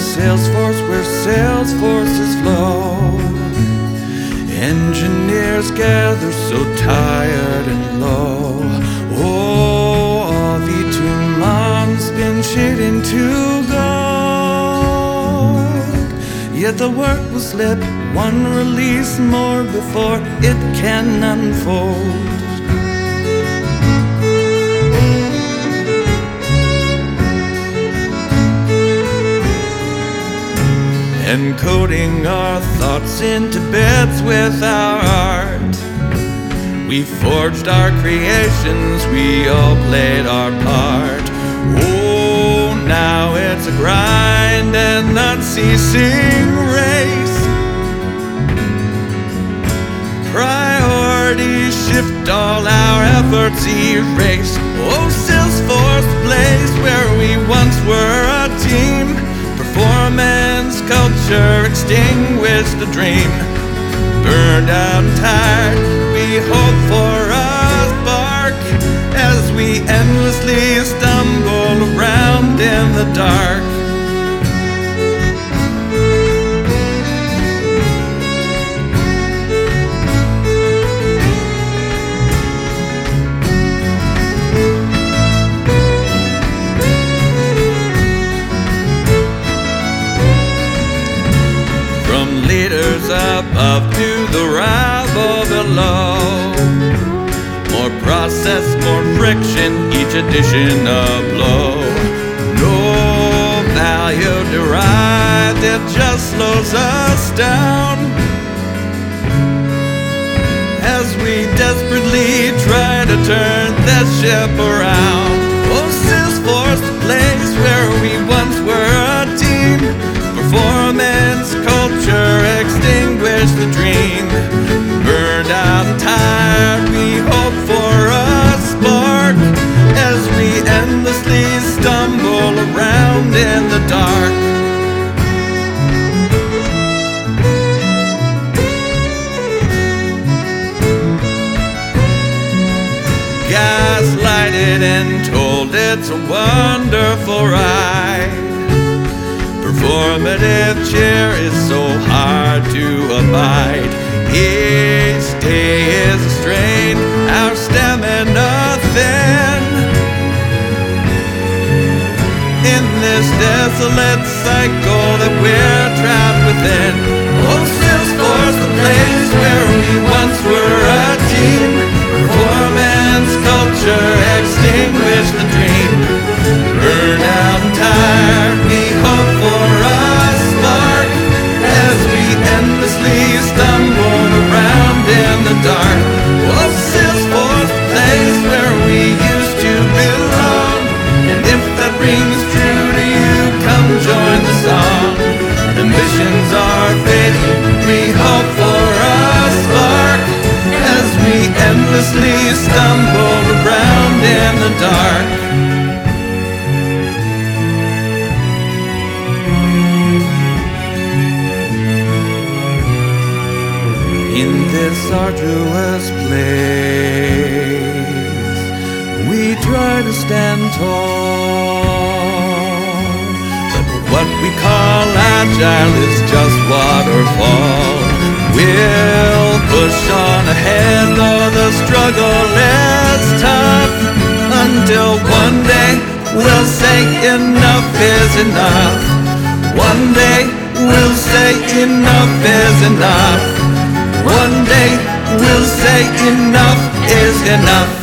Salesforce, where Salesforces flow. Engineers gather so tired and low. Oh, all the 2 months been shit into gold. Yet the work will slip one release more before it can unfold. Encoding our thoughts into beds with our art. We forged our creations, we all played our part. Oh, now it's a grind and unceasing race. Priorities shift, all our efforts erase. Oh, Salesforce place where we once were a team. Performance culture extinguished the dream. Burned out and tired, we hope for a spark as we endlessly stumble around in the dark. Leaders above to the rabble below. More process, more friction, each addition a blow. No value derived, it just slows us down as we desperately try to turn that ship around. Oh, Salesforce, the place where we once were a team. Performance culture extinguished the dream. Burned out and tired, we hope for a spark as we endlessly stumble around in the dark. Gaslighted and told it's a wonderful ride. Performative cheer is so hard to abide. Each day is a strain, our stamina thin. In this desolate cycle that we're trapped within. Oh, Salesforce, the place where we once were a team. Performance culture extinguished the dream. Burned out and tired, we hope for a spark as we endlessly stumble around in the dark. Oh, Salesforce, the place where we used to belong. And if that rings true to you, come join the song. Ambitions are fading, we hope for a spark as we endlessly stumble around in the dark. In this arduous place, we try to stand tall, but what we call agile is just waterfall. We'll push on ahead though the struggle is tough, until one day we'll say enough is enough. One day we'll say enough is enough. One day we'll say enough is enough.